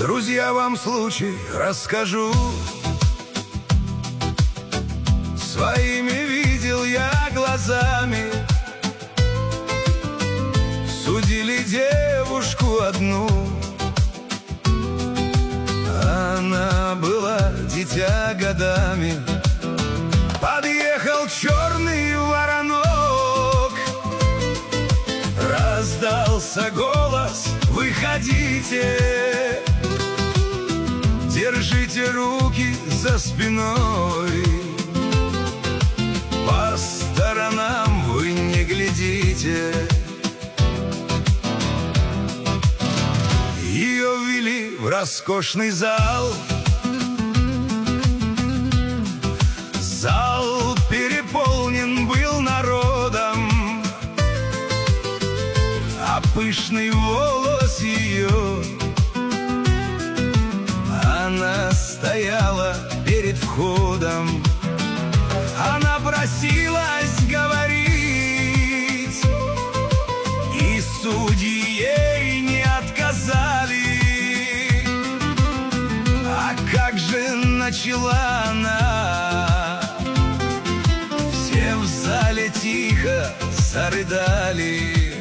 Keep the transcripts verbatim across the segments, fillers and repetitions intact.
Друзья, вам случай расскажу. Своими видел я глазами. Судили девушку одну. Она была дитя годами. Подъехал черный воронок. Раздался голос: выходите, держите руки за спиной, по сторонам вы не глядите. Ее ввели в роскошный зал. Зал переполнен был народом, а пышный волос ее, она стояла перед входом. Она просилась говорить, и судьи ей не отказали. А как же начала она, все в зале тихо зарыдали.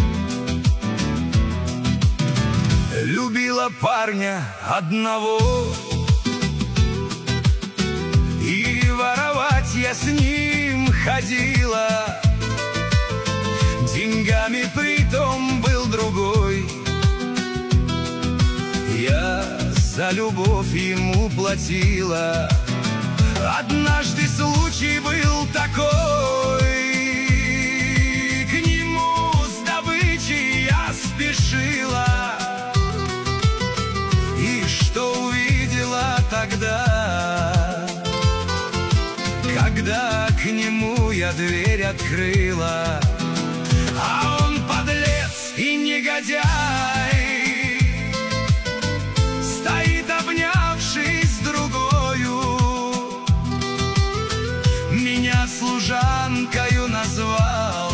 Любила парня одного, и воровать я с ним ходила. Деньгами притом был другой. Я за любовь ему платила. Однажды случай был такой. К нему с добычей я спешила. И что увидела тогда, когда к нему я дверь открыла? А он подлец и негодяй, стоит, обнявшись с другою. Меня служанкою назвал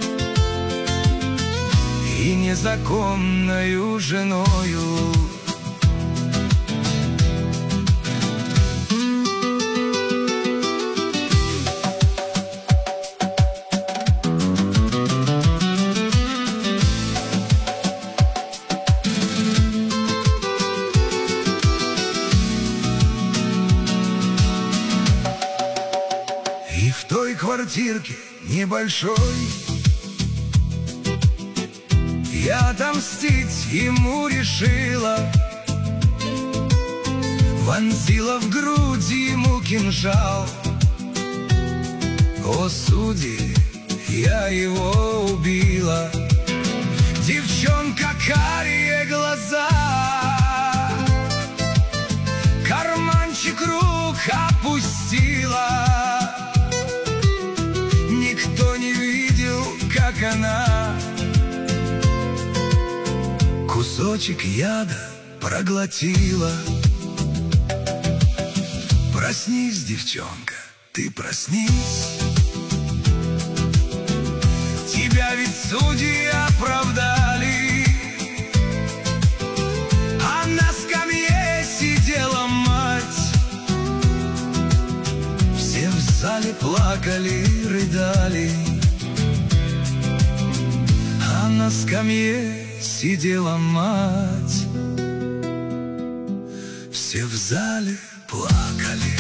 и незаконною женою. И в той квартирке небольшой я отомстить ему решила. Вонзила в грудь ему кинжал. О, судьи, я его убила. Девчонка, карие глаза, карманчик рук опустила. Никто не видел, как она кусочек яда проглотила. Проснись, девчонка, ты проснись. Тебя ведь судьи оправдали, а на скамье сидела мать. Все в зале плакали, рыдали, а на скамье сидела мать. Все в зале плакали.